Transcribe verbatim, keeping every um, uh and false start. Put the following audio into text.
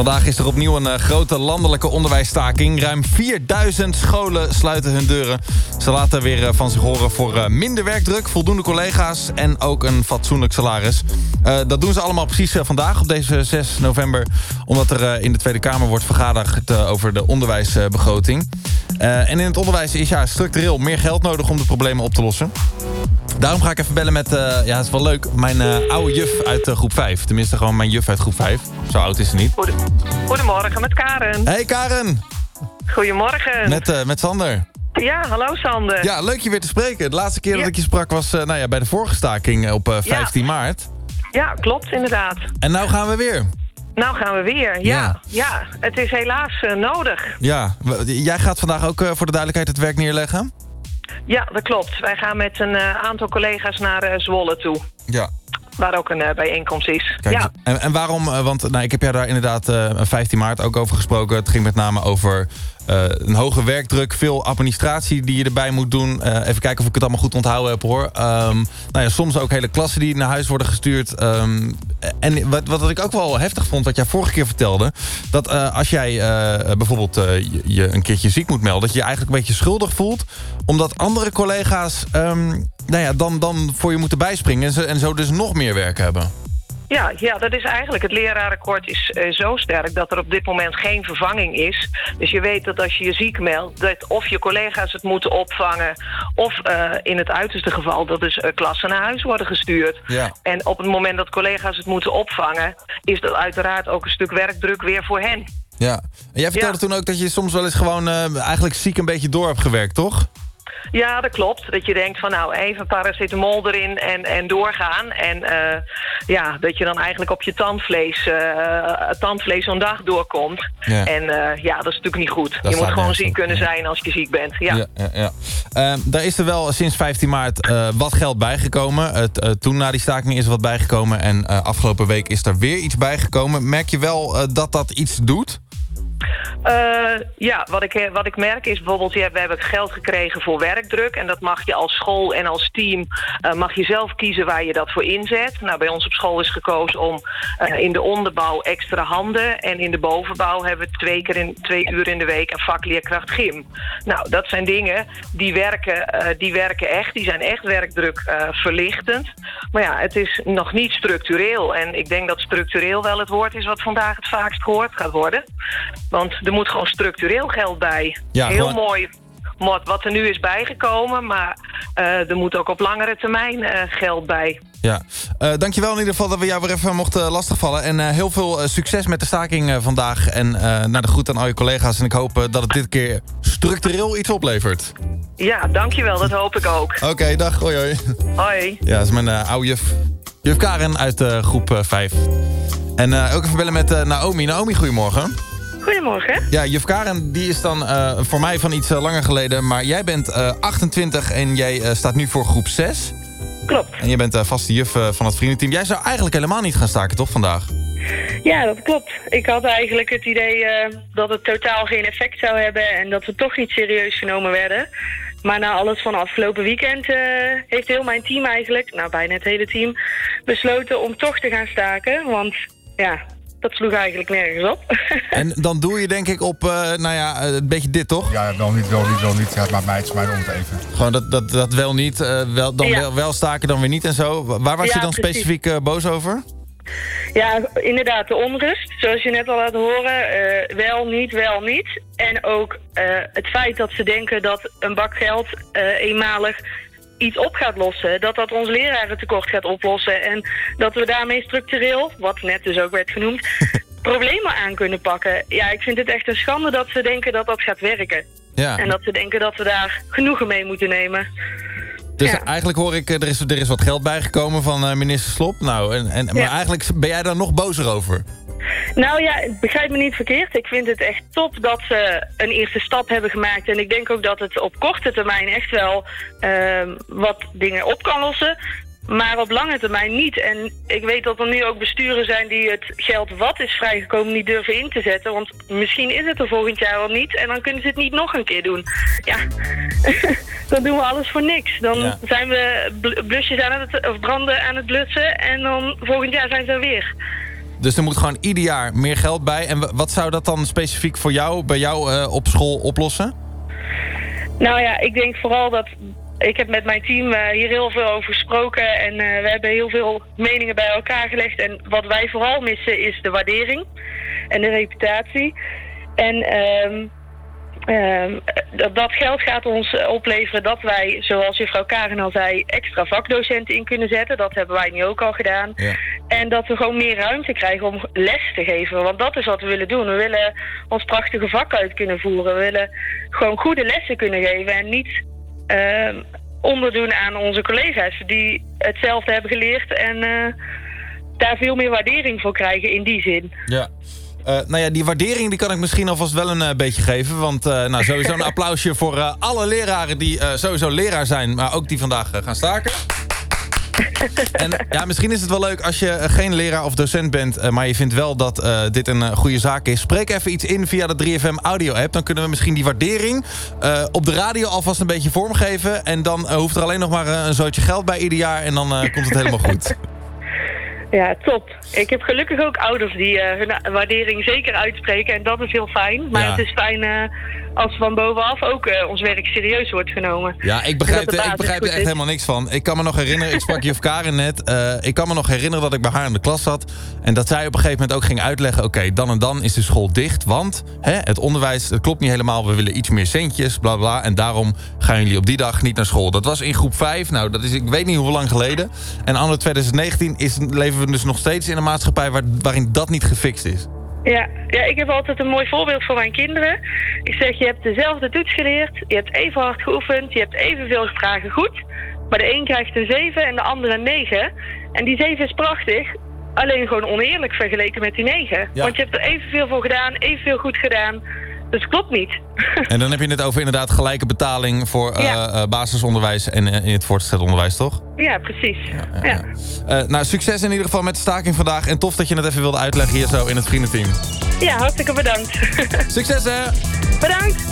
Vandaag is er opnieuw een uh, grote landelijke onderwijsstaking. Ruim vierduizend scholen sluiten hun deuren. Ze laten weer uh, van zich horen voor uh, minder werkdruk, voldoende collega's en ook een fatsoenlijk salaris. Uh, dat doen ze allemaal precies uh, vandaag op deze zes november. Omdat er uh, in de Tweede Kamer wordt vergaderd uh, over de onderwijsbegroting. Uh, en in het onderwijs is ja, structureel meer geld nodig om de problemen op te lossen. Daarom ga ik even bellen met, uh, ja, het is wel leuk, mijn uh, oude juf uit uh, groep vijf. Tenminste, gewoon mijn juf uit groep vijf. Zo oud is ze niet. Goedemorgen, met Karen. Hey Karen! Goedemorgen. Met, uh, met Sander. Ja, hallo Sander. Ja, leuk je weer te spreken. De laatste keer ja. dat ik je sprak was uh, nou ja, bij de vorige staking op uh, vijftien ja. maart. Ja, klopt, inderdaad. En nou gaan we weer. Nou gaan we weer, ja. Ja, ja het is helaas uh, nodig. Ja, jij gaat vandaag ook uh, voor de duidelijkheid het werk neerleggen? Ja, dat klopt. Wij gaan met een uh, aantal collega's naar uh, Zwolle toe. Ja. Waar ook een uh, bijeenkomst is. Kijk, ja. en, en waarom? Uh, want nou, ik heb jou daar inderdaad uh, vijftien maart ook over gesproken. Het ging met name over uh, een hoge werkdruk, veel administratie die je erbij moet doen. Uh, even kijken of ik het allemaal goed onthouden heb, hoor. Um, nou ja, soms ook hele klassen die naar huis worden gestuurd. Um, en wat, wat ik ook wel heftig vond, wat jij vorige keer vertelde, dat uh, als jij uh, bijvoorbeeld uh, je, je een keertje ziek moet melden, dat je je eigenlijk een beetje schuldig voelt, omdat andere collega's um, nou ja, dan, dan voor je moeten bijspringen en, ze, en zo dus nog meer werk hebben. Ja, ja, dat is eigenlijk, het lerarenakkoord is uh, zo sterk dat er op dit moment geen vervanging is. Dus je weet dat als je je ziek meldt, dat of je collega's het moeten opvangen, of uh, in het uiterste geval dat dus uh, klassen naar huis worden gestuurd. Ja. En op het moment dat collega's het moeten opvangen, is dat uiteraard ook een stuk werkdruk weer voor hen. Ja, en jij vertelde ja. toen ook dat je soms wel eens gewoon uh, eigenlijk ziek een beetje door hebt gewerkt, toch? Ja, dat klopt. Dat je denkt van nou, even paracetamol erin en, en doorgaan. En uh, ja, dat je dan eigenlijk op je tandvlees, uh, tandvlees zo'n dag doorkomt. Ja. En uh, ja, dat is natuurlijk niet goed. Dat je moet gewoon ziek kunnen ja. zijn als je ziek bent. Ja. Ja, ja, ja. Uh, daar is er wel sinds vijftien maart uh, wat geld bijgekomen. Het, uh, toen na die staking is er wat bijgekomen. En uh, afgelopen week is er weer iets bijgekomen. Merk je wel uh, dat dat iets doet? Uh, ja, wat ik, wat ik merk is bijvoorbeeld, ja, we hebben geld gekregen voor werkdruk. En dat mag je als school en als team, uh, mag je zelf kiezen waar je dat voor inzet. Nou, bij ons op school is gekozen om uh, in de onderbouw extra handen. En in de bovenbouw hebben we twee keer in twee uur in de week een vakleerkracht gym. Nou, dat zijn dingen die werken, uh, die werken echt. Die zijn echt werkdruk uh, verlichtend. Maar ja, het is nog niet structureel. En ik denk dat structureel wel het woord is wat vandaag het vaakst gehoord gaat worden. Want er moet gewoon structureel geld bij. Ja, heel gewoon mooi wat er nu is bijgekomen, maar uh, er moet ook op langere termijn uh, geld bij. Ja, uh, dankjewel in ieder geval dat we jou weer even mochten lastigvallen. En uh, heel veel uh, succes met de staking uh, vandaag. En uh, naar de groet aan al je collega's. En ik hoop uh, dat het dit keer structureel iets oplevert. Ja, dankjewel. Dat hoop ik ook. Oké, okay, dag. Hoi, hoi. Hoi. Ja, dat is mijn uh, oude juf. Juf Karen uit uh, groep uh, vijf. En uh, ook even bellen met uh, Naomi. Naomi, goedemorgen. Goedemorgen. Ja, juf Karen, die is dan uh, voor mij van iets uh, langer geleden. Maar jij bent uh, achtentwintig en jij uh, staat nu voor groep zes. Klopt. En je bent uh, vaste juf uh, van het vriendenteam. Jij zou eigenlijk helemaal niet gaan staken, toch, vandaag? Ja, dat klopt. Ik had eigenlijk het idee uh, dat het totaal geen effect zou hebben en dat we toch niet serieus genomen werden. Maar na alles van afgelopen weekend uh, heeft heel mijn team eigenlijk, nou bijna het hele team, besloten om toch te gaan staken. Want ja, dat sloeg eigenlijk nergens op. En dan doe je denk ik op, uh, nou ja, een beetje dit, toch? Ja, wel niet, wel niet, wel niet. Ja, maar mij, het is mij rond even. Gewoon dat, dat, dat wel niet, uh, wel, dan ja. wel, wel staken, dan weer niet en zo. Waar was ja, je dan precies. specifiek uh, boos over? Ja, inderdaad, de onrust. Zoals je net al laat horen, uh, wel, niet, wel, niet. En ook uh, het feit dat ze denken dat een bak geld uh, eenmalig iets op gaat lossen. Dat dat ons lerarentekort gaat oplossen. En dat we daarmee structureel, wat net dus ook werd genoemd, problemen aan kunnen pakken. Ja, ik vind het echt een schande dat ze denken dat dat gaat werken. Ja. En dat ze denken dat we daar genoegen mee moeten nemen. Dus ja. eigenlijk hoor ik, er is, er is wat geld bijgekomen van uh, minister Slop. Nou, en, en, maar ja. eigenlijk ben jij daar nog bozer over? Nou ja, begrijp me niet verkeerd. Ik vind het echt top dat ze een eerste stap hebben gemaakt. En ik denk ook dat het op korte termijn echt wel uh, wat dingen op kan lossen. Maar op lange termijn niet. En ik weet dat er nu ook besturen zijn die het geld wat is vrijgekomen niet durven in te zetten. Want misschien is het er volgend jaar al niet. En dan kunnen ze het niet nog een keer doen. Ja, dan doen we alles voor niks. Dan ja. zijn we blusjes aan het, of branden aan het blussen. En dan volgend jaar zijn ze er weer. Dus er moet gewoon ieder jaar meer geld bij. En w- wat zou dat dan specifiek voor jou, bij jou uh, op school oplossen? Nou ja, ik denk vooral dat... Ik heb met mijn team uh, hier heel veel over gesproken en uh, we hebben heel veel meningen bij elkaar gelegd. En wat wij vooral missen is de waardering en de reputatie. En um, um, dat, dat geld gaat ons opleveren dat wij, zoals juffrouw Karen al zei, extra vakdocenten in kunnen zetten. Dat hebben wij nu ook al gedaan. Ja. En dat we gewoon meer ruimte krijgen om les te geven. Want dat is wat we willen doen. We willen ons prachtige vak uit kunnen voeren. We willen gewoon goede lessen kunnen geven en niet... Uh, onderdoen aan onze collega's die hetzelfde hebben geleerd en uh, daar veel meer waardering voor krijgen in die zin. Ja. Uh, nou ja, die waardering die kan ik misschien alvast wel een uh, beetje geven. Want uh, nou, sowieso een applausje voor uh, alle leraren die uh, sowieso leraar zijn, maar ook die vandaag uh, gaan staken. En ja, misschien is het wel leuk als je geen leraar of docent bent, uh, maar je vindt wel dat uh, dit een uh, goede zaak is. Spreek even iets in via de drie F M audio app. Dan kunnen we misschien die waardering uh, op de radio alvast een beetje vormgeven. En dan uh, hoeft er alleen nog maar uh, een zootje geld bij ieder jaar en dan uh, komt het helemaal goed. Ja, top. Ik heb gelukkig ook ouders die uh, hun waardering zeker uitspreken. En dat is heel fijn. Maar ja. Het is fijn uh, als van bovenaf ook uh, ons werk serieus wordt genomen. Ja, ik begrijp, de, ik begrijp er echt is. helemaal niks van. Ik kan me nog herinneren, ik sprak juf Karen net. Uh, ik kan me nog herinneren dat ik bij haar in de klas zat. En dat zij op een gegeven moment ook ging uitleggen. Oké, okay, dan en dan is de school dicht. Want hè, het onderwijs, het klopt niet helemaal. We willen iets meer centjes, bla bla. En daarom gaan jullie op die dag niet naar school. Dat was in groep vijf. Nou, dat is ik weet niet hoe lang geleden. En anno twintig negentien is, leven we dus nog steeds in een maatschappij waar, waarin dat niet gefixt is. Ja, ja, ik heb altijd een mooi voorbeeld voor mijn kinderen. Ik zeg, je hebt dezelfde toets geleerd, je hebt even hard geoefend, je hebt evenveel vragen goed. Maar de een krijgt een zeven en de andere een negen. En die zeven is prachtig, alleen gewoon oneerlijk vergeleken met die negen. Ja. Want je hebt er evenveel voor gedaan, evenveel goed gedaan. Dus het klopt niet. En dan heb je het over inderdaad gelijke betaling voor uh, ja. uh, basisonderwijs en uh, in het voortgezet onderwijs, toch? Ja, precies. Ja, ja, ja. Uh, nou, succes in ieder geval met de staking vandaag. En tof dat je het even wilde uitleggen hier zo in het vriendenteam. Ja, hartstikke bedankt. Succes hè! Bedankt!